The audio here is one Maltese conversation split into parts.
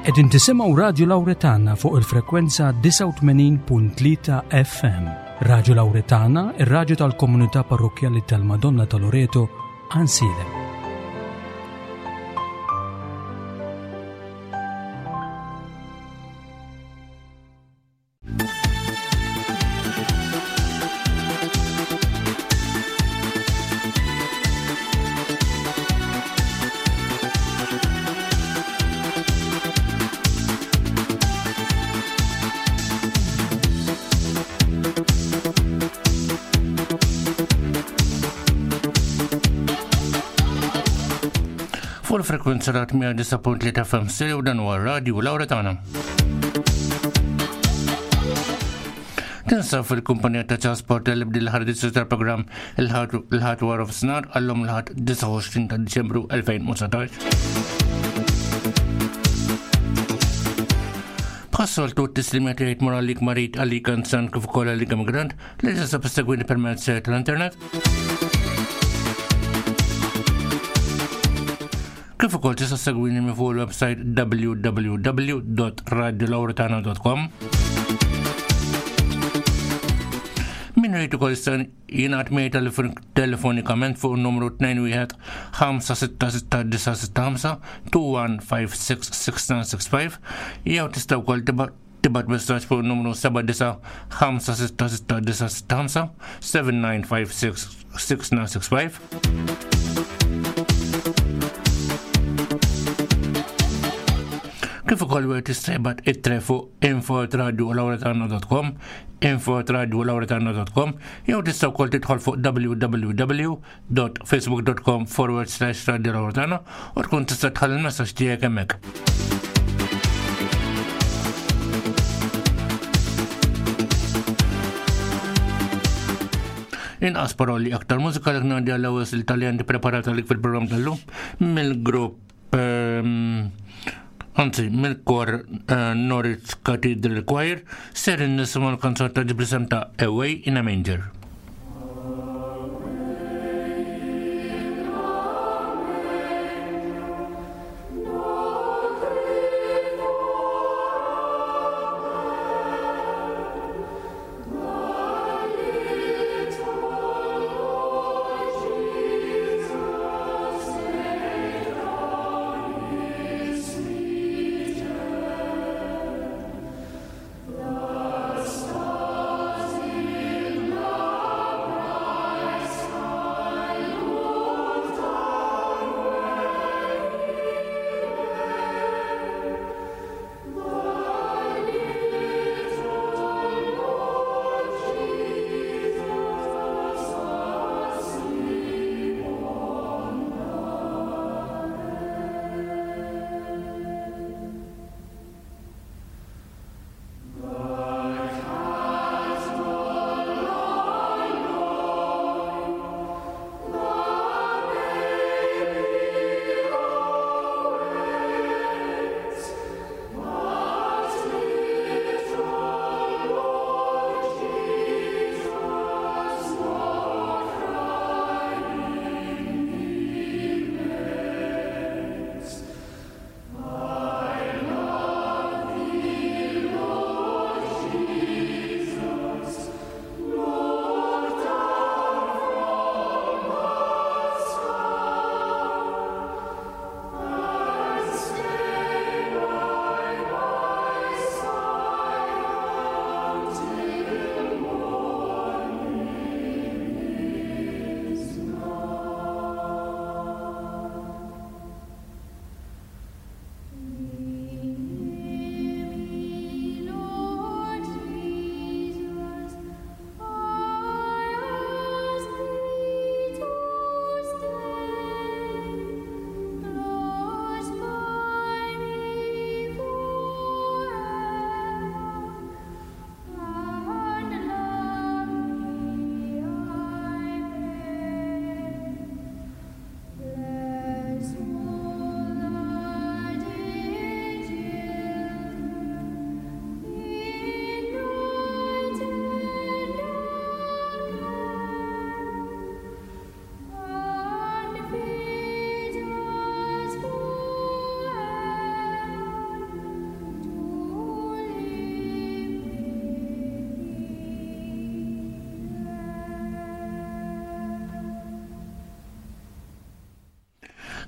Qegħdin tisimgħu Radju Lawretana fuq il-frekwenza 89.3 FM. Radju Lawretana, ir-radju tal-Komunità Parrokjali tal-Madonna ta' Loreto, Ansilem. Fuq il-frekwenza ta' 89.3 FM u dan huwa Radju Lawretana. Tinsab fil-kumpanija ta' trasport li bdil ħardit tal-programm il-ħat War of Snar għallum il-ħat 29 ta' Diċembru 2019. Bħassoltu t-tislimiet jgħid moralik marit għalik anzan kif ukoll għalik immigrant li tista' segwini permezz tal-internet. Kif ukoll tista' segwini minn fuq il-website www.radiolawretana.com. Min rrid ukoll jingħad miegħi telefonikament fuq in-numru 21 566 2156 jew tista' wkoll tibgħat messaġġ fuq in-numru 79 566 7956 6965. Kif ukoll wieħed tista' jibgħat ittre fuq info@radiolawretana.com jew tista' wkoll tidħol fuq www.facebook.com/radiolawretana u tkun tista' tħalli il-messaġġ tiegħek hemmhekk. Inqas paroli aktar mużika li ngħaddi għall-ewwel il-Taljan li preparata lik fil-programm tal-lum mill-grupp mill-kor Norwich Cathedral Choir ser nisimgħu l-kanzun ta' ġibrisem ta' Away in a Manger. Love.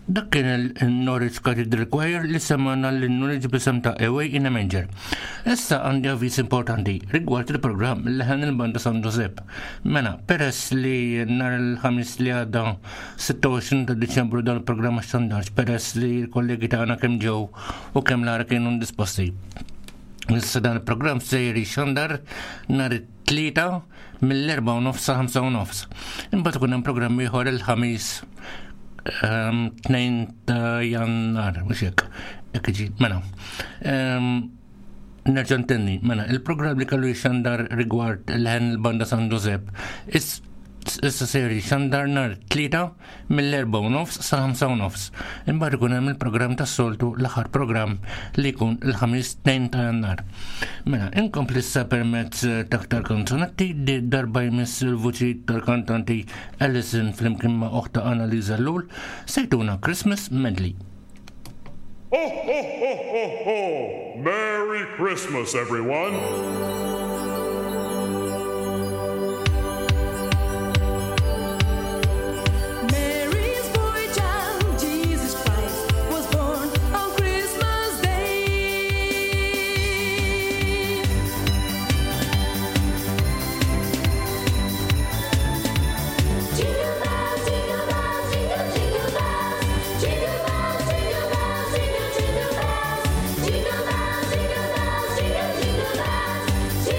Dak kien il-Norwich Cathedral Choir li semana l-Norwich bisem ta' Away in a Manger. Issa għandi avviż importanti rigward il-programm li ħan il-banda San Josep. Mena, peress li nar il-ħamis li għadda 26 ta' Diċembru dan il-programm standard, peress li l-kollegi tagħna kemm ġew u kemm lara kienu disposti. Issa dan il-programm sejri xandar nar it-tlieta mill-4 sa 5. Imbagħad ikun hemm programm ieħor il-ħamis 2 ta' Jannar, mhux hekk ġi, mela. Nerġa' ntenni, mela, il-programm li kellu jxandar rigward l-ħen il-banda San Josep issa seri xandar nar 3 mill-4 sa 5. Imbagħad ikun hemm il-programm tas-soltu l-aħħar programm li jkun il-ħamis 2 ta' Jannar. Mela, inkompli issa permezz ta' kanzunetti di darba jmiss il-vuċi tal-kantanti Allison flimkien ma' oħta Annalisa Lul sejtuna Christmas Medley. Ho, ho, ho, ho, ho! Merry Christmas, everyone! Jingle bells,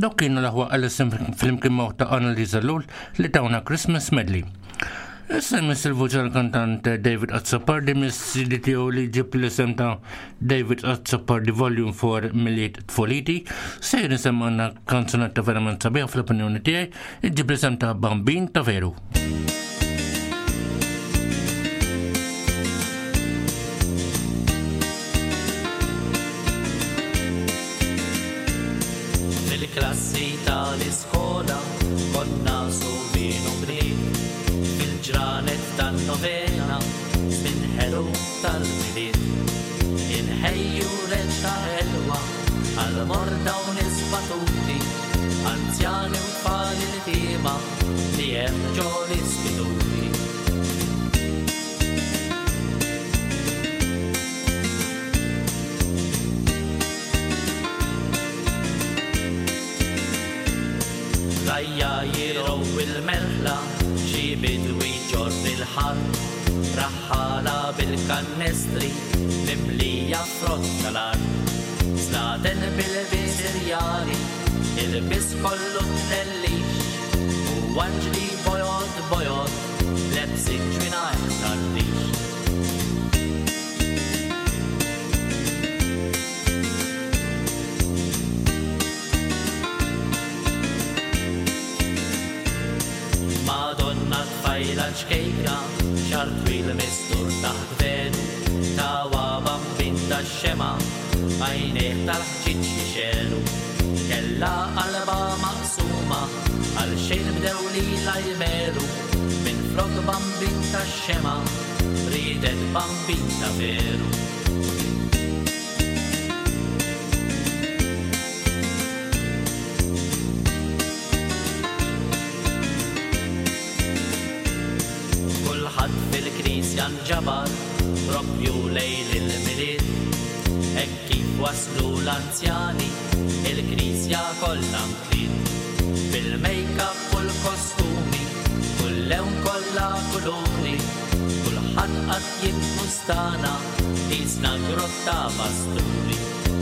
Dok kienu l-aħwa għal-isem fl-imkien ta' Annalisa Lul li tawna Christmas Medley. Issa miss il-voċa l-kantant David Azzopardi miss CDTO li ġib l-isem ta' David Azzopardi Volume 4 Miliet Tfoliti, sejr nisem għanna kanzunetta verament sabiħa fl-opinjoni tijaj, ġib l-isem ta' Bambin ta' Veru. Klassi tal-iskola konna subinu bniet fil-ġranet tan-novena minħelu tal-miliet inħejju reċta ħelwa għal-morda u nisbatuti anzjani u tfali l-tima li hemm ġo l-istituti. Rajja jirow il-merħla ġibid u ġor il-ħar raħħala bil-kannestri mimlija frott tal-art Sladen bil-bisirjari il-bis kollu t-nellix u għanġli bojod lebsin ġvinaj tal-lix. Tfajla ċkejka ċartwil mistur taħt venu tawa bambin ta' xema għajneħ tal-ħġiġ xelu kella qalba maqsuma għal xejn bdew li la jmeru minn flok bambin ta' xema ridet bambin ta' veru. Fil-knisja nġabar propju lejl il-miliet hekk kif waslu l-anzjani il-knisja kollha mtliet bil-make-up u l-kostumi kullew kollha kuluri kulħadd qatt jibbustana isna grotta pasturi.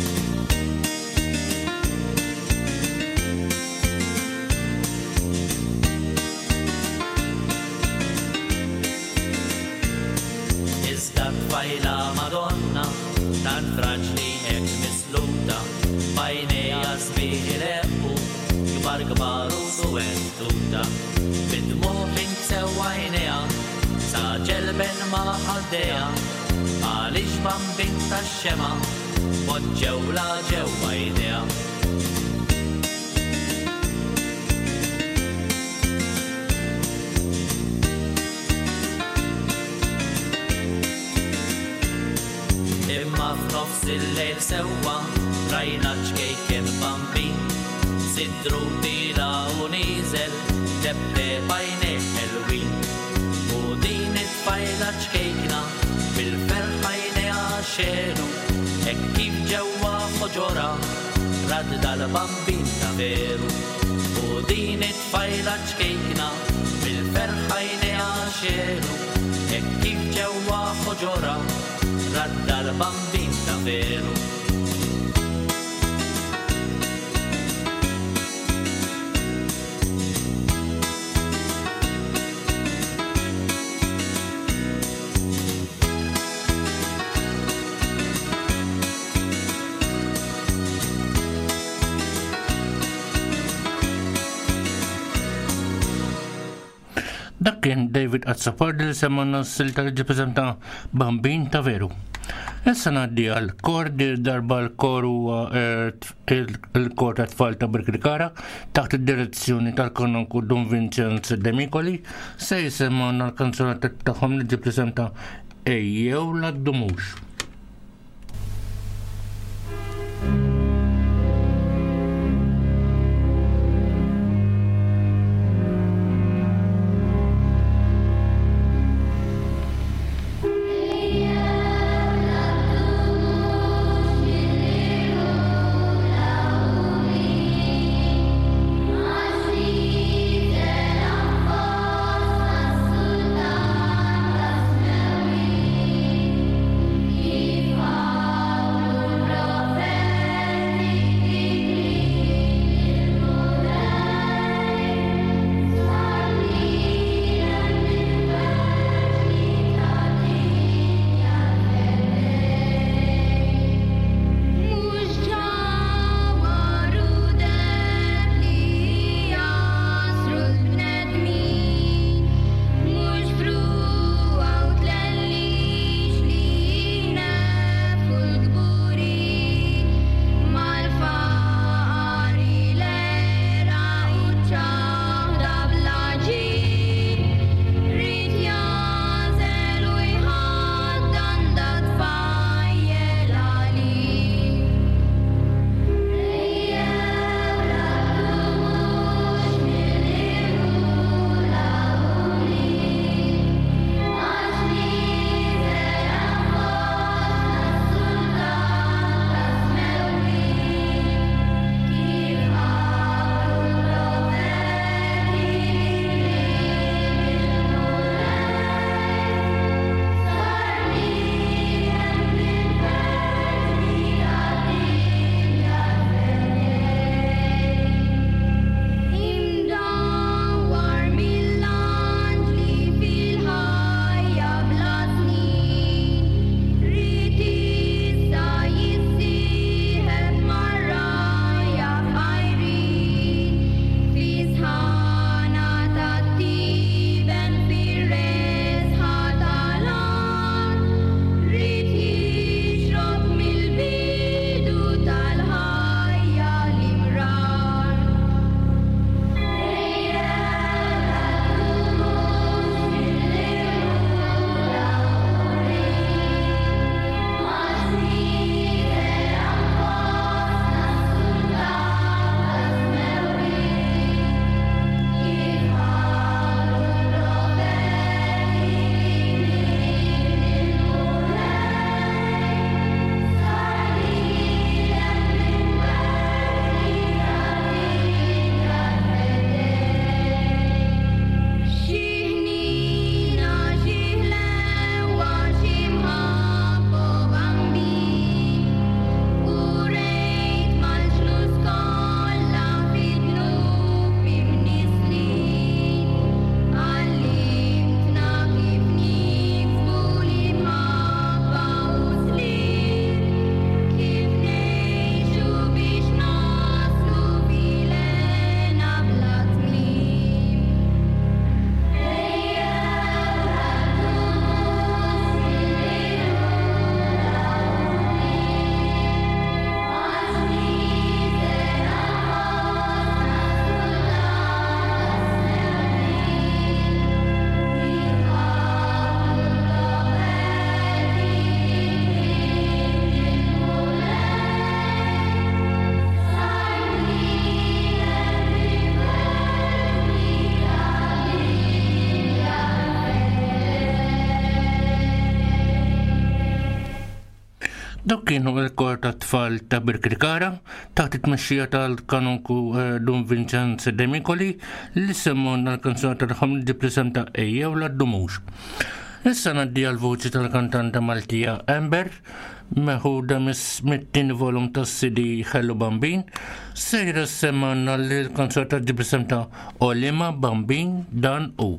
Tfajla Madonna tan fraġli hekk misluta bajnejha sbieħ il-eqqu kbar kbar u suwentuta bid-dmuħ insew għajnejha sa ġelben ma ħaddejha għaliex bambin tax-xema poġġewla ġewwa jdejha. F'nofs il-lejl sewwa rajna ċkejken bambin sidru tila u niżel tebte bajneħ ħelwin u din it-tfajla ċkejkna bil-ferħajneha xenu hekk kif ġewwa ħoġora radda l-bambin ta' veru u din it-tfajla ċkejkna bil-ferħajneha xenu hekk kif ġewwa ħoġora radda l-bambin ta' veru. Dak kien David Azzopardi li semmanna s-silta li ġipreżenta Bambin ta' Veru. Issa ngħaddi għal kor darba l-kor huwa il-kor ta' tfal ta' Birkrikara taħt id-direzzjoni tal-kanonku Don Vincenzo Demicoli se jisemmanna l-kanzunetta tagħhom li ġipreżenta Ejjew la ddumux. Yeah. Dok kienu l-kor ta' tfal ta' Birkrikara taħt it-tmexxija tal-kanunku Dun Vincenzo Demicoli li semmonna l-kanzuna tagħhom li ġiblisem ta' Ejjew l-Addumux. Issa naddi għal-voċi tal-kantanta Maltija Amber, meħuda mit-tin volum ta' CD Hello Bambin, sejra semmanna l-kanzuna ta' ġiblisem ta' Olima Bambin Dan U.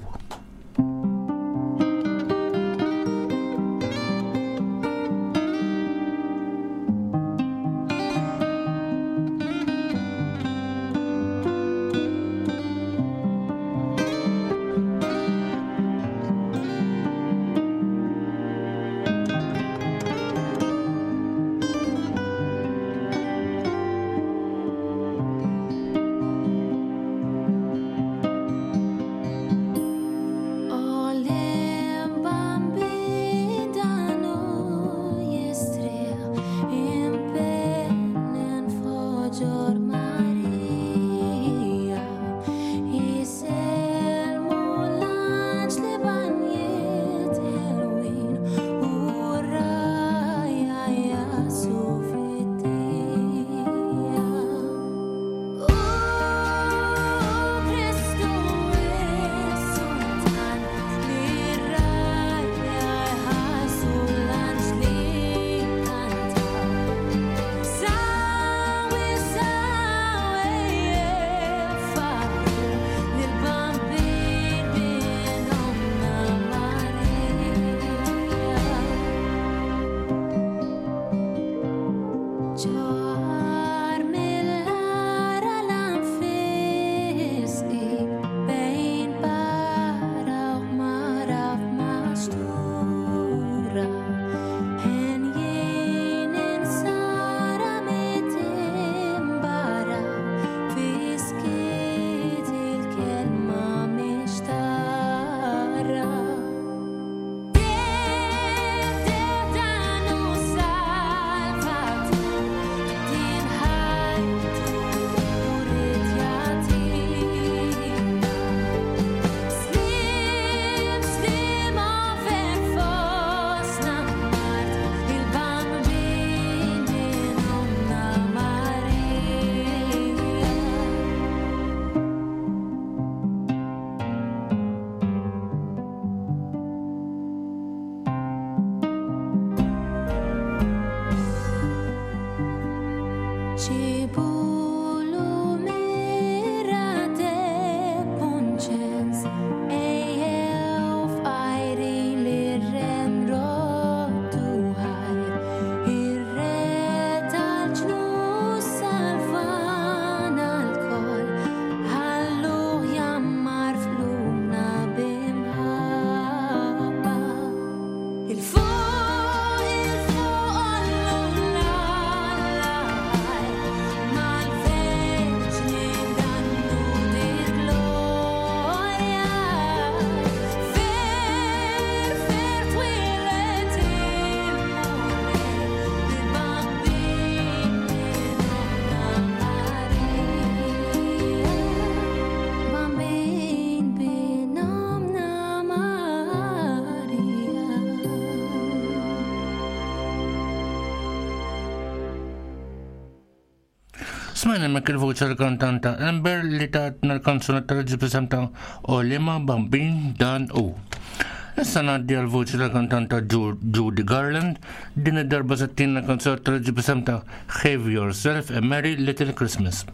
Smajna mek il-voċa l-kantanta Amber li tatna l-kanzuna tal-ġiblisem ta' Olima Bambin Dan U. Issa naddi għal-voċi l-kantanta Judy Garland, din id-darba sattina kanzuna tal-ġiblisem ta' Have Yourself a Merry Little Christmas.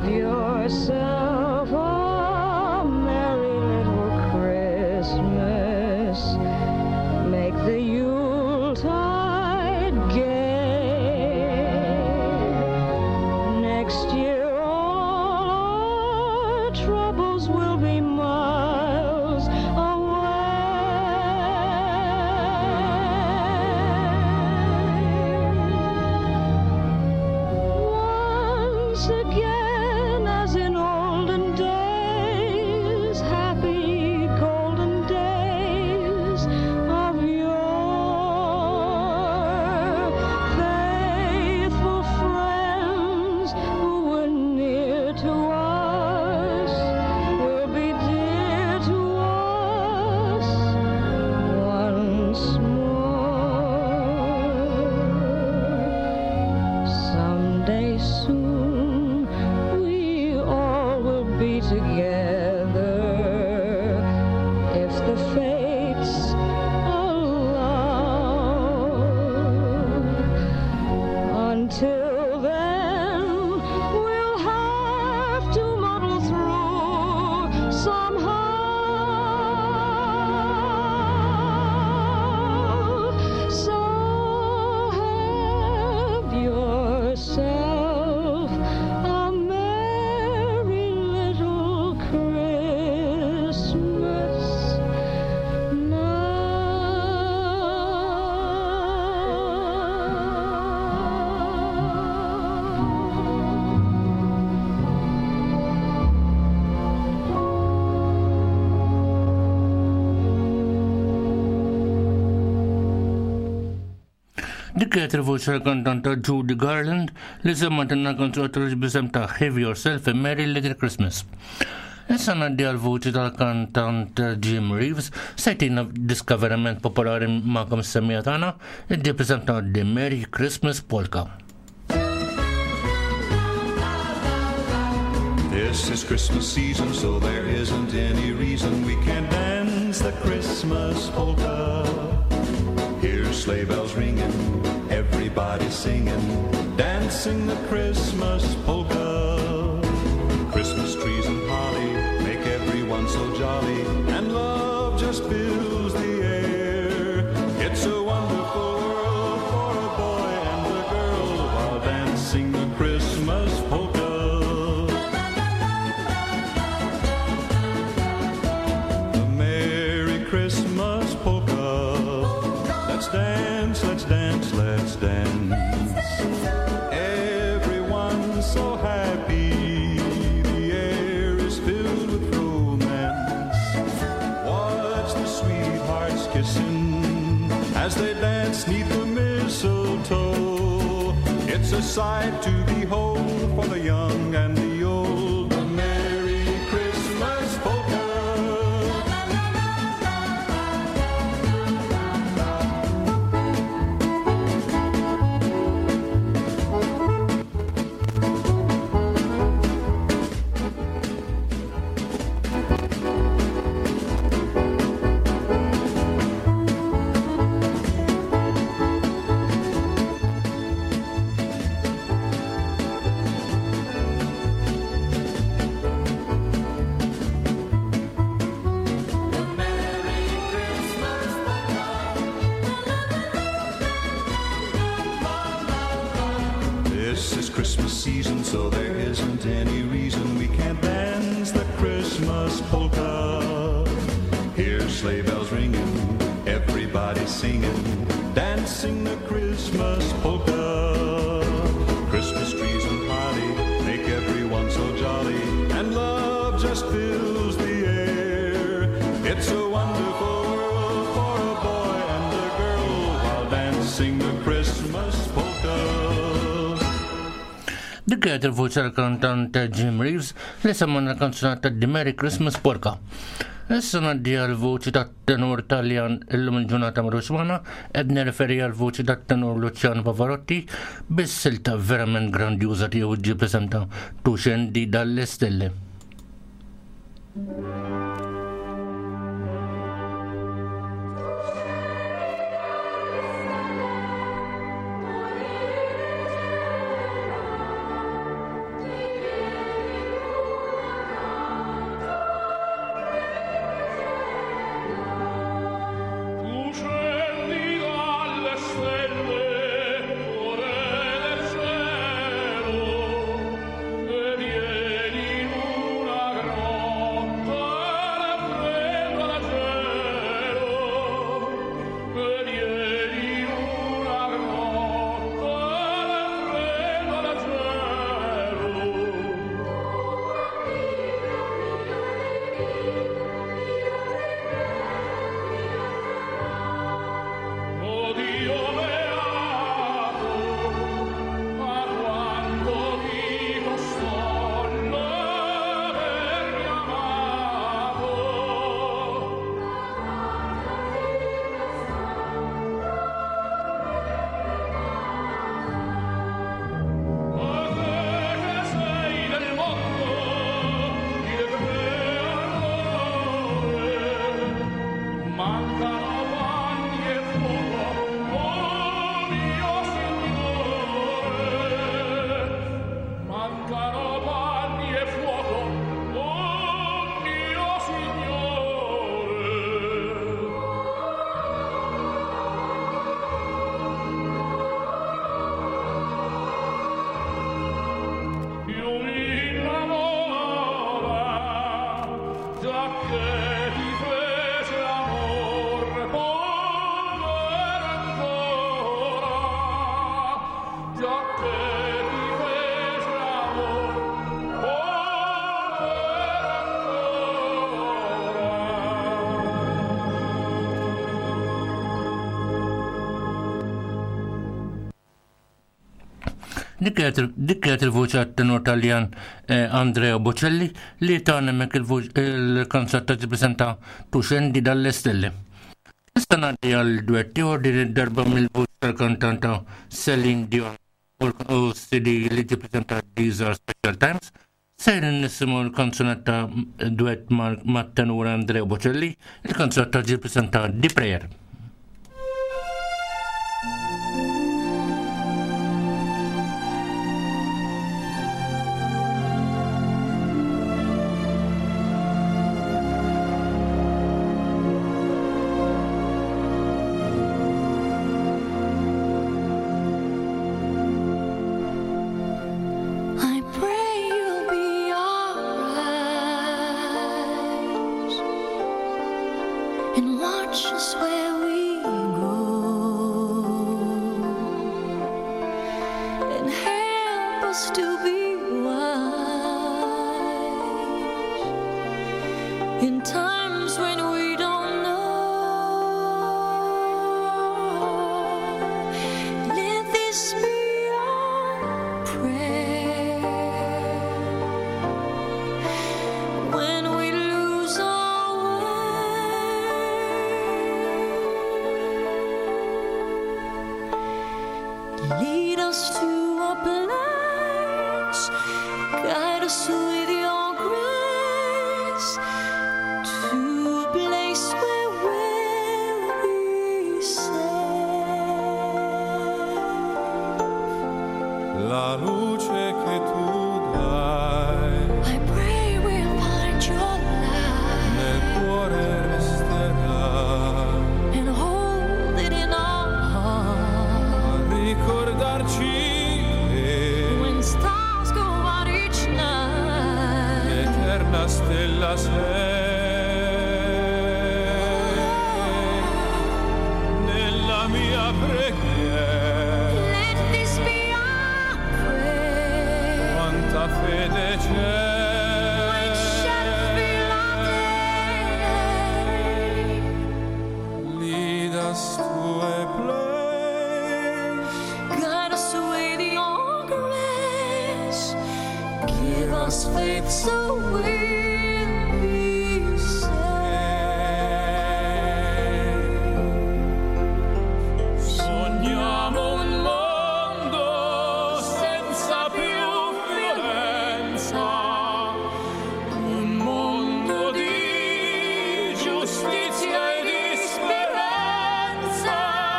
yourself a merry little Christmas. Make the Yuletide gay. Next year all our troubles will be miles away. Once again, as in olden days, happy golden days of yore, faithful friends who were near to us will be dear to us once more. Someday soon we all will be together if the fates allow. Until then, we'll have to muddle through somehow. So have yourself a merry little Christmas Dik kienet il-voċi tal-kantanta Judy Garland li semmatina kontratturi bisem ta' Have Yourself a Merry Little Christmas. Issa naddi għal-voċi tal-kantant Jim Reeves, sajtina diska verament popolari ma'kom s-semmija tagħna, id-di bisem ta' The Merry Christmas Polka. This is Christmas season, so there isn't any reason we can't dance the Christmas polka. Here's sleigh bells ringing, everybody singing, dancing the Christmas polka. Christmas trees and holly make everyone so jolly, and love just fills the air. It's a wonderful world for a boy and a girl while dancing the Christmas polka. The Merry Christmas polka. Let's dance, let's dance, let's dance. Everyone's so happy, the air is filled with romance. Watch the sweethearts kissing as they dance 'neath the mistletoe. It's a sight to behold for the young and the old. The Merry Christmas polka. This is Christmas season, so there isn't any reason we can't dance the Christmas polka. Here's sleigh bells ringing, everybody singing, dancing the Christmas polka. Christmas trees and holly make everyone so jolly, and love just fills the air. It's a wonderful world for a boy and a girl while dancing the Christmas polka. Dik kienet il-voċi tal-kantant Jim Reeves li semmanna kanzunata The Merry Christmas Polka. Issa naddi għal-voċi tat-tenor Taljan illum il-ġurnata marruxmana, ed nereferi għal-voċi tat-tenor Luciano Pavarotti bis-silta verament grandjuża tiegħu ġib isem Tu scendi dalle stelle. Dik kienet il-voċi għat-tenor Taljan Andrea Bocelli li tagħna mek il-konzert tippreżenta Tuxendi dalle-Stelle. Issa ngħaddi għal-duetti u din id-darba mill-voċi tal-kantanta Celine Dion u CD li tippreżenta These Are Special Times. Sejrin nisimgħu l-kanzunetta duett mat-tenur Andrea Bocelli, il-kanzunetta tippreżenta Di Prayer. Lead us to a place, guide us with your grace, to a place where we'll be safe. La luce che tu dai, I pray we'll find your light nel cuore resterà, and hold it in our heart. Ricordarci che When stars go out each night, l'eterna stella sei nella mia preghiera. let this be our prayer. Quanta fede c'è, It shall fill our day. lead us to a place, Guide us with your grace. Give us faith so we'll be safe. sogniamo un mondo senza più violenza, un mondo di giustizia e di speranza,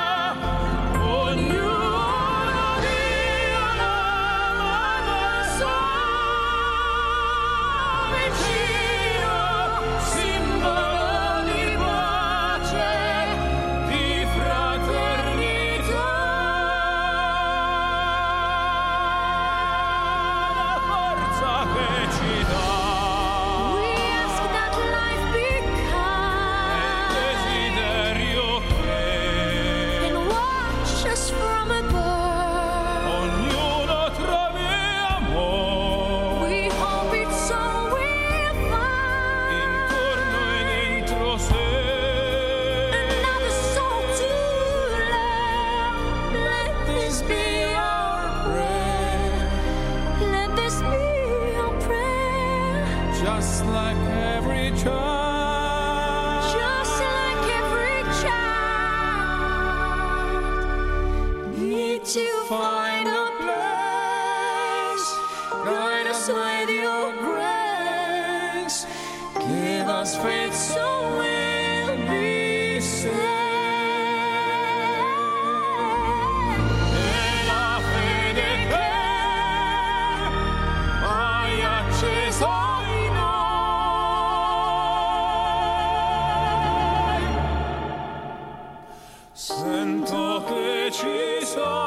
ognuno di una persona vicino, simbolo di pace, di fraternità, la forza che ci dà. We ask that life be kind Desiderio che and watch us from above. ognuno trovi amore We hope it's all we'll find. intorno e dentro sé. Another soul to love. Let this be our prayer. Let this be our prayer. Just like every child, Just like every child, need to find a place. Guide us with your grace. Give us faith so we'll be safe. e la fede che hai acceso in noi. Sento che ci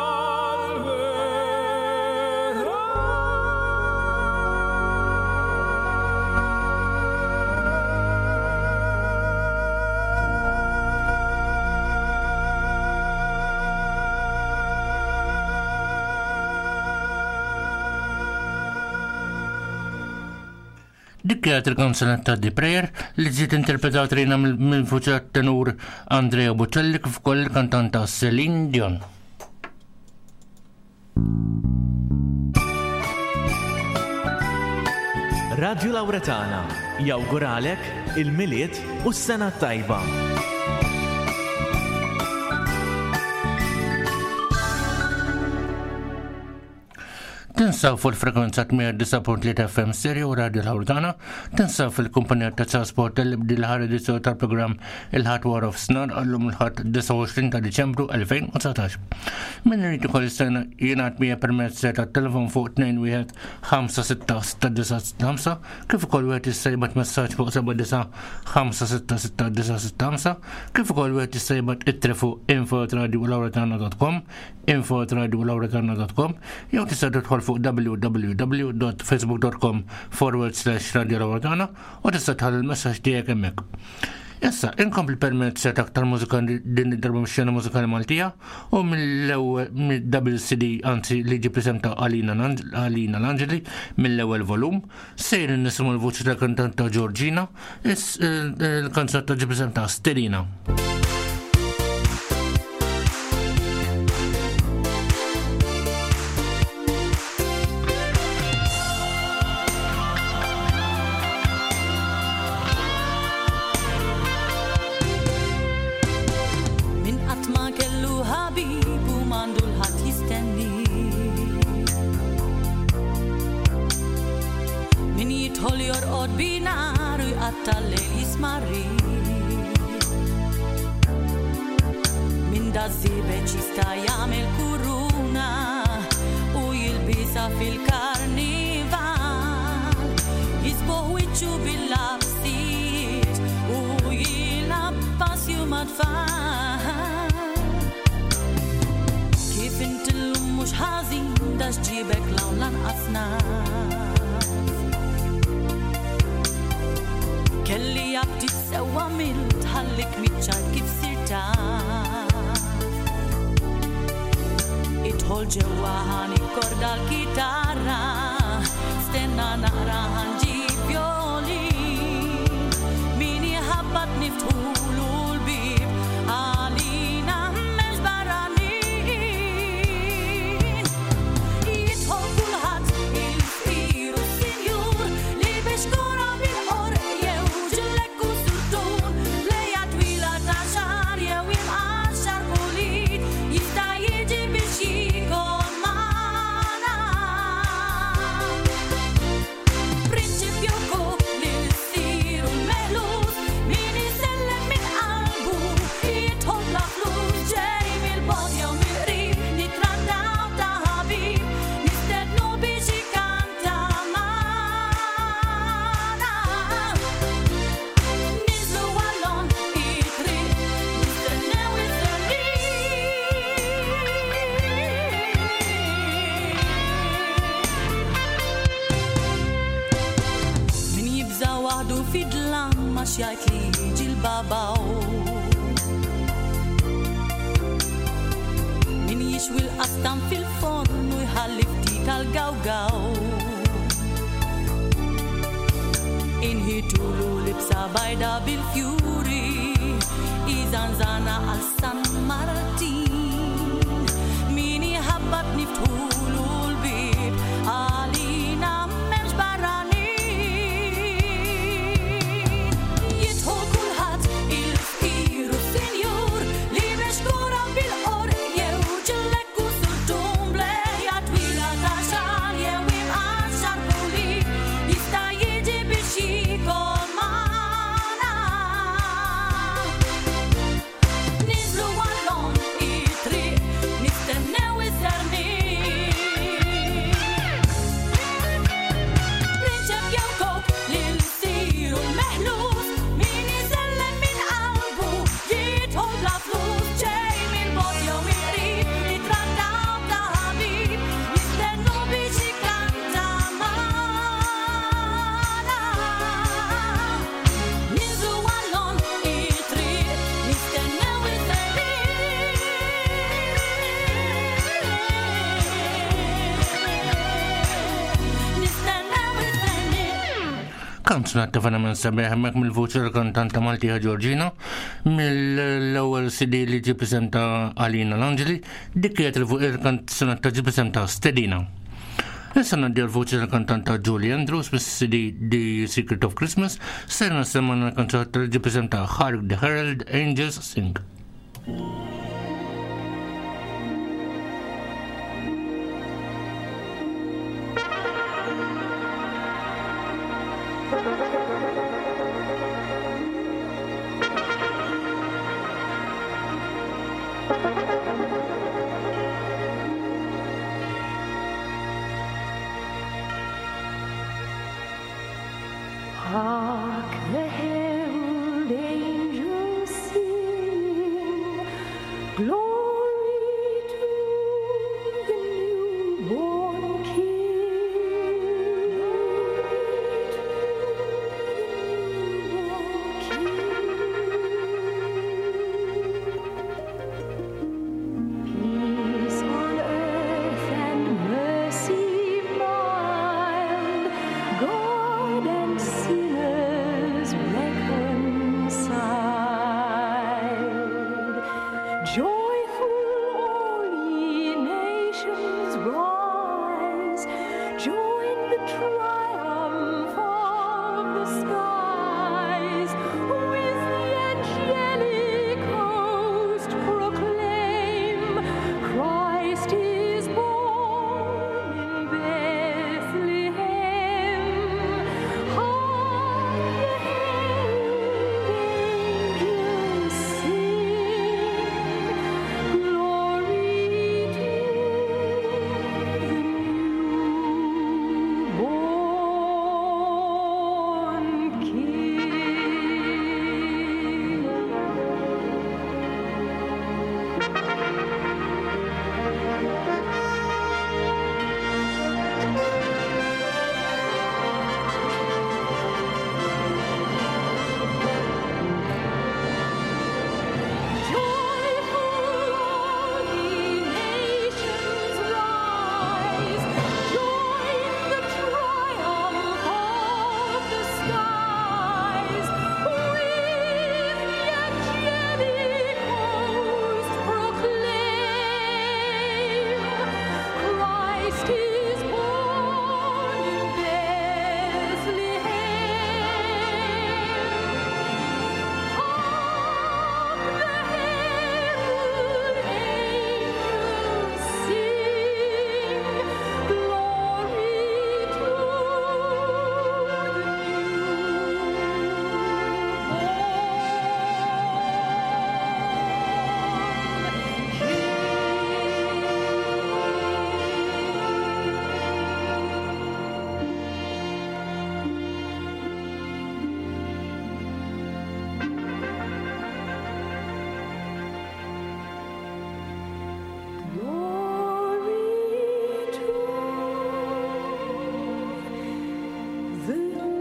Dik kienet il-kanzunetta Di Prayer li ġiet interpretat rina mill-voċi tenur Andrea Bocelli kif ukoll il-kantanta Celine Dion. Radio Lauretana jawguralek il-miliet u s-sena tajba. Tinsaw fil-frekwenza 109.3 FM stereo u Radio Lauretana, tinsaw fil-kumpanija ta' trasport tal-libdi l-ħar edizzjoni tal-programm il-ħat War of Snar għallum il-ħat 29 ta' Diċembru 2019. Min rritu kol is-sena jingħad mija permezz ta' telefon fuq 2-1-5-6-6-9-6-5 kif ukoll wieħed jista' jibgħat messaġġ fuq 7-9-5-6-6-9-6-5 kif ukoll wieħed jista' jibgħat ittra fuq info@radiolauretana.com info@radiolauretana.com jew tista' tidħol fuq www.facebook.com/Radio Lauretana u tista' tħall il-messaġġ tiegħek hemmhekk. Issa, inkompli permezz ta' aktar mużika din id-darba mix-xena mużikali Maltija u mill-double CD anzi li ġi preżenta Alina L'Angeli mill-ewwel volum, sejr nisimgħu l-vuċi ta' kantanta Georgina, il-kanzuna ġi preżenta Sterina. Kanzuna t-tafana sabiħ hemmek mill-vuċi l-kantanta Maltija Georgina mill-ewwel CD li ġi presenta Alina L'Angeli, dik kienet il-kanzuna ta' ġi presenta Sterina. Issa naddi l-voċi tal-kantanta Julie Andrews bis-CD The Secret of Christmas, serna semman l-kanzat tal-ġipisem ta' Hark the Herald Angels Sing. Hark the herald angels sing, glory to the newborn King, Peace on earth and mercy mild, God and sinners reconciled. Joyful all ye nations rise, join the triumph of the skies, with the angelic host proclaim, Christ is born in Bethlehem. Hark the herald angels sing, glory to the newborn King. Joyful all ye nations rise, join the triumph of the skies, with the angelic host proclaim, Christ is born in Bethlehem. Hark the herald angels sing, glory to the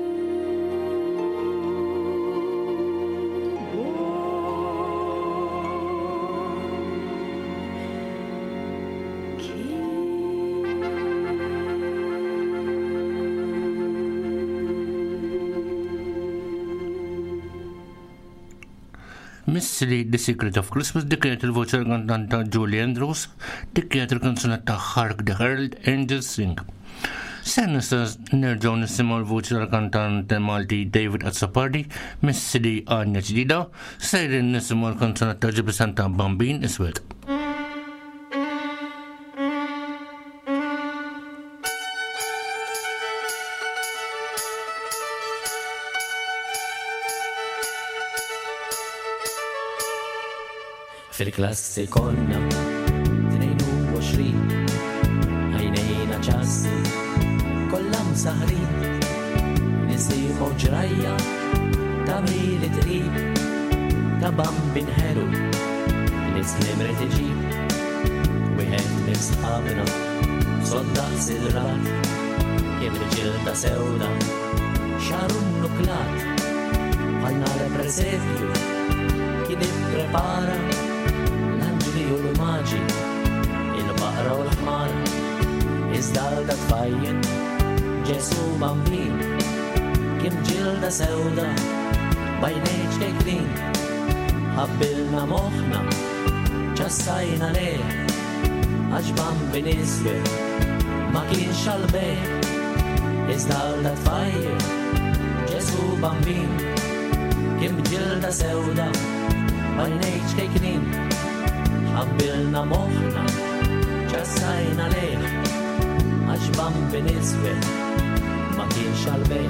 Missili The Secret of Christmas dikkiet il-voċi tal-kantanta Julie Andrews, dikkiet il-kanzunet ta' Hark the Herald Angels Sing. Sen nista' nerġgħu nisimgħu l-voċi tal-kantante Malti David Azzopardi, missili għanja ġdida, sejrin nisimgħu l-kanzunet ta' ġibisem ta' Bambin Iswed. Fil-klassi konna 22 għajnejna ċassi kollha msaħrin nisimgħu ġrajja ta' mili trib ta' Bambin Herald nislimri tiġib wieħed minn sħabna soddaq silrat kien ġilda sewda xaru nnuklat għal nhar preżempju kien ipprepara l-anġli u l-maġi, il-baqra u l-ħmar, iżda da tfajjen Ġesu Bambin, kien ġilda sewda bajnejġ kekrin, ħabbilna moħna, ċassajna leh, għax Bambin Iswed ma kienx għalbej, iżda għalda tfajjer, Ġesu bambin, kien bġilda sewda, bajnejċ kejknin, ħabbilna moħna, ċassajna lejh, għax bambin iswed, ma kienx għalbej.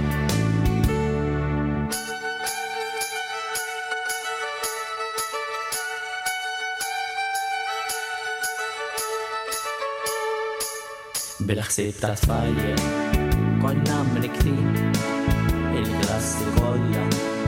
Bil-ħsieb ta' tfajjer, konna mniktin, il-klassi kollha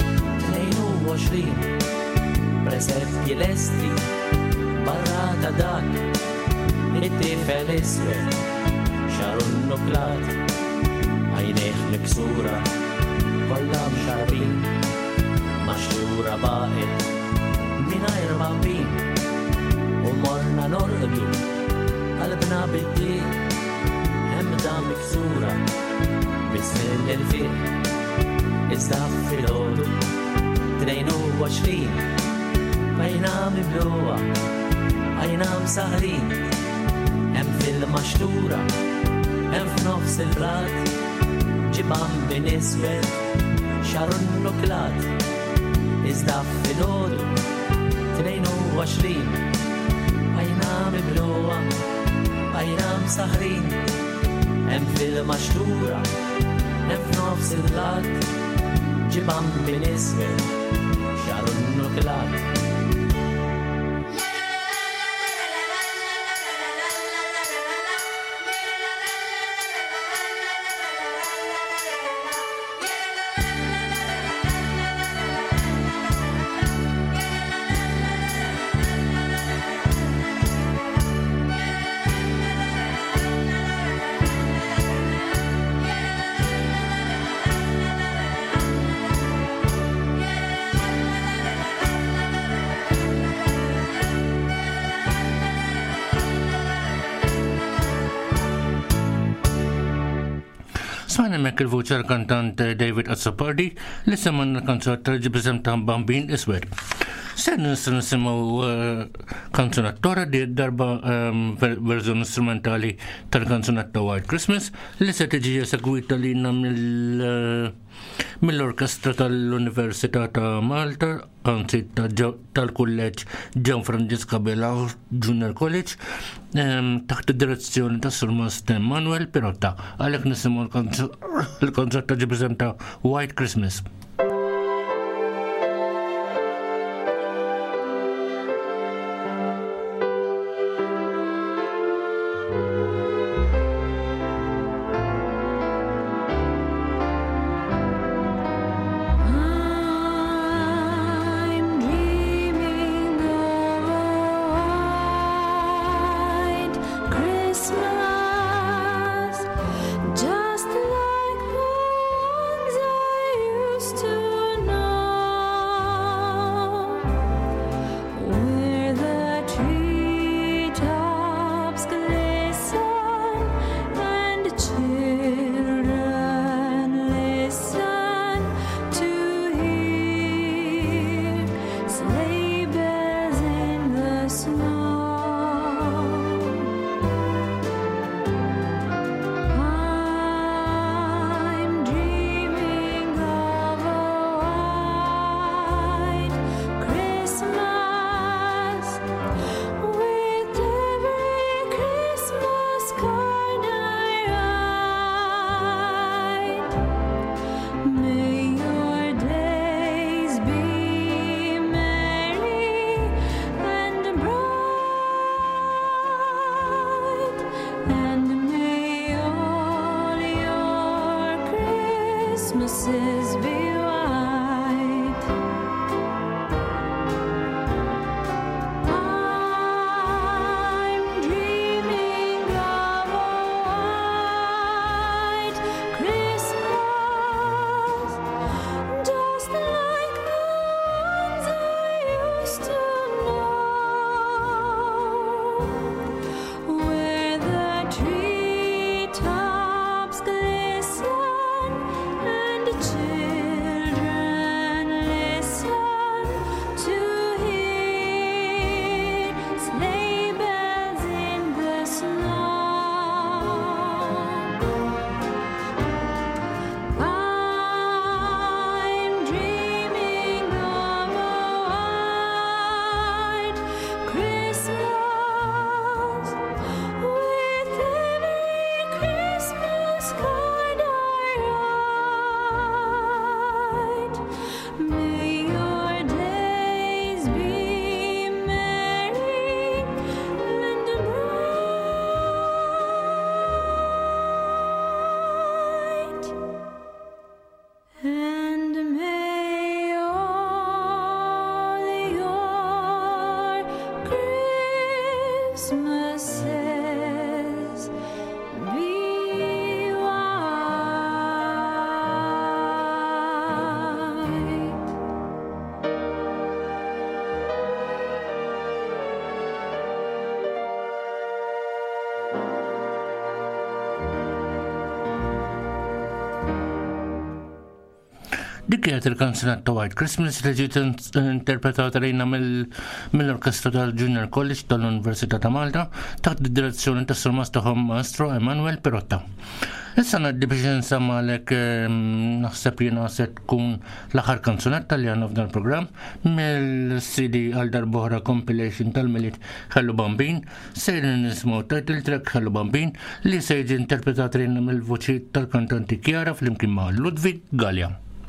22, preseppji lesti, barra ta' dak, it-tifel iswed, xarun nuklat, għajnejh miksura, kollha mxarbin, maxxura baqet, mingħajr bambin, u morna norqdu, qalbna bid-dik, hemda miksura, bismil il-fiq, iżda fil-ħodu, 22, bajna mibluwa, għajna msaħrin, hem fil-maxtura, hem f'nofs il-blat, ġibam bin iswed, xarun nuklat, iżda fil-ħodu, 22, bajna mibluwa, għajna msaħrin, hem fil-maxtura, hem f'nofs il-blat, ġibam bin iswed, xarun nuklat. Smajna mek il-vuċa l-kantant David Azzopardi li semanna l-kanzunat tal-ġibizem ta' Bambin Iswed. Sen nisimaw kanzunat tora di darba verżjoni strumentali tal-kanzunat ta' White Christmas li se tiġi esegwita li mill-orkestra tal-Università ta' Malta, anzi tal-kulleġġ Gian Francesca Bela Junior College, taħt id-direzzjoni ta' Sur Master Manuel Pirotta. Għalhekk nisimgħu l-konċert ta' ġibizem ta' White Christmas. Christmases be white. I'm dreaming of a white Christmas, just like the ones I used to know, where the treetops glisten and children Dik kienet il-kanzunetta White Christmas li ġiet interpretata rejna mill-Orkestra tal-Junior College tal-Università ta' Malta taħt id-direzzjoni tas Sur Maestro Emanuel Perotta. Issa ngħaddi biex insammalek naħseb jiena se tkun l-aħħar kanzunetta li għandna f'dan il-programm mill-CD għal darb'oħra compilation tal-Miliet Hello Bambin, sejrin nisimgħu title track Hello Bambin li se jiġi interpretat rejna mill-voċi tal-kantanti Chiara flimkien ma' Ludwig Gallia.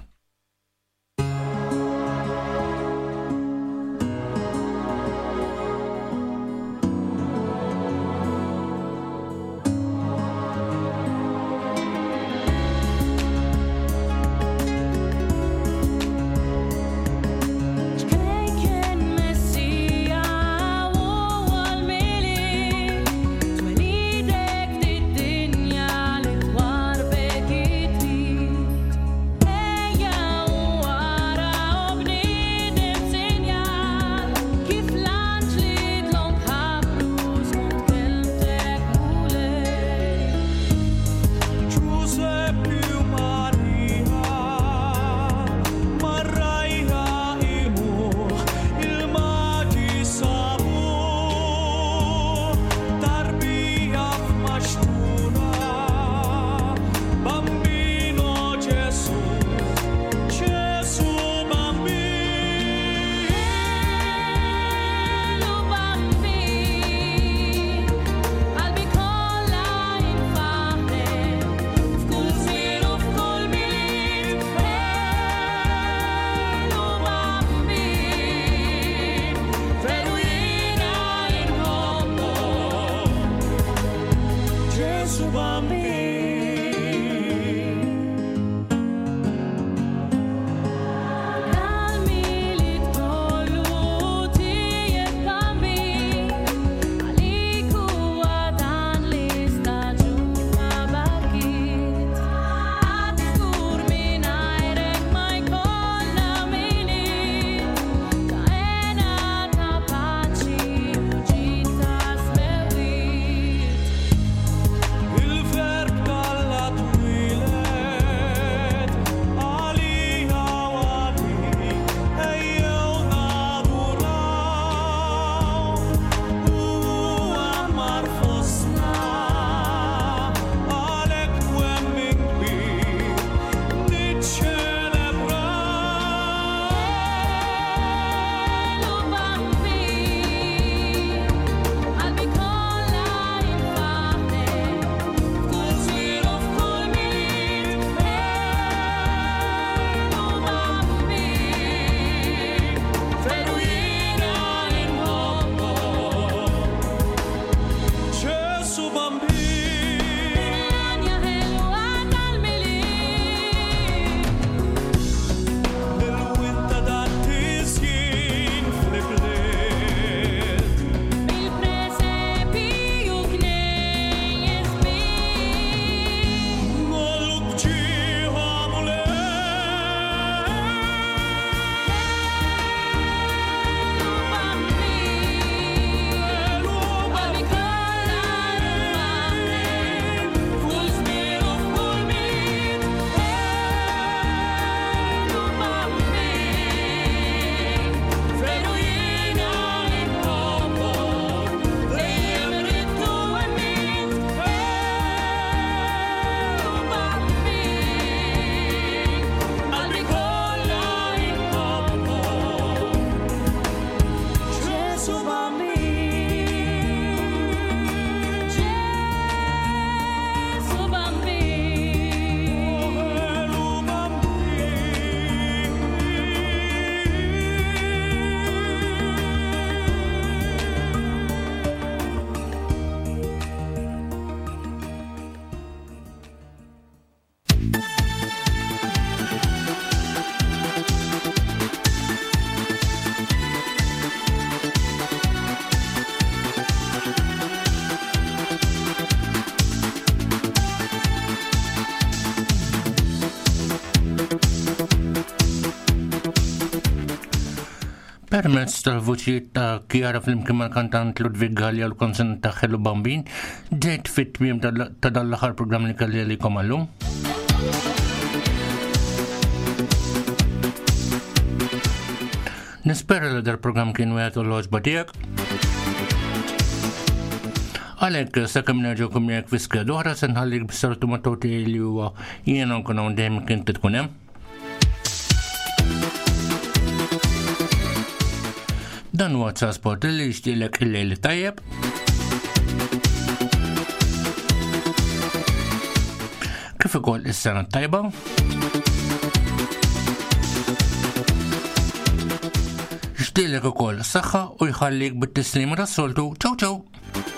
Permezz tal-voċijiet ta' Chiara flimkien mal-kantant Ludwig Gallia u l-konsent ta' Hello Bambin, ġejt fit-tmiem ta' dan l-aħħar programm li kelli għalikom għallum. Nispera li dar program kien wieħed u l-ħoġba tiegħek. Għalhekk sakemm nerġgħu jekk fi skeda oħra se nħallik bis-soltu matoti li huwa jiena nkun hawn dejjem kien tkun hemm. Dan huwa trasport li jixtielek il-lejl tajjeb. Kif ukoll is-sena tajba. Jixtielek ukoll saħħa u jħallik bit-tislim tas-soltu. Ċaw ċaw.